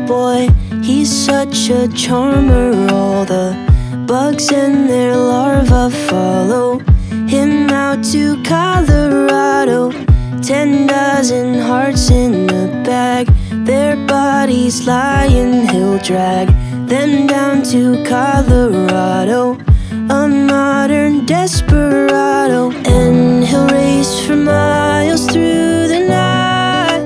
boy, he's such a charmer. All the bugs and their larvae follow him out to Colorado. 10 dozen hearts in a bag, their bodies lying, he'll drag them down to Colorado. A modern desperado, and he'll race for miles through the night.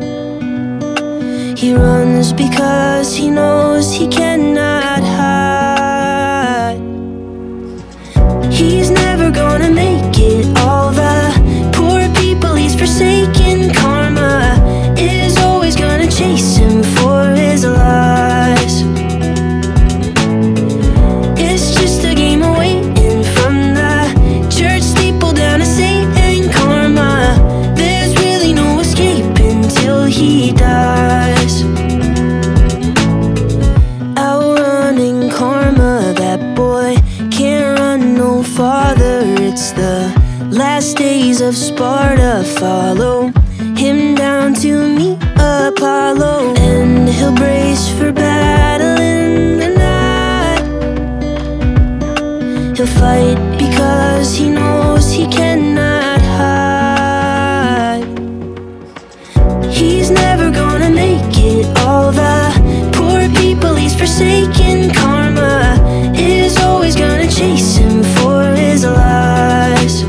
He runs because he knows he cannot hide. He's never gonna make it. All the poor people he's forsaken. Karma is always gonna chase him for his lies. It's just a game of waiting from the church steeple down to Satan. Karma, there's really no escape until he dies. Outrunning karma, that boy can't run no farther. It's the last days of Sparta. Follow him down to meet Apollo, and he'll brace for battle in the night. He'll fight because he knows he cannot hide. He's never gonna make it. All the poor people he's forsaken. Karma is always gonna chase him for his lies.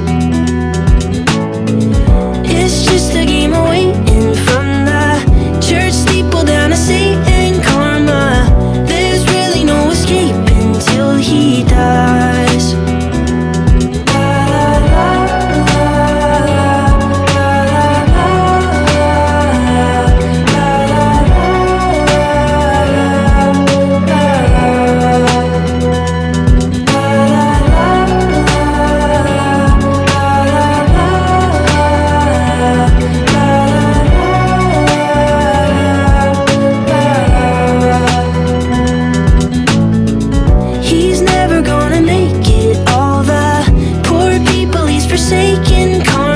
It's just a game of waiting from the church steeple down to Satan. Karma, there's really no escape until he dies. He's never gonna make it. All the poor people he's forsaken.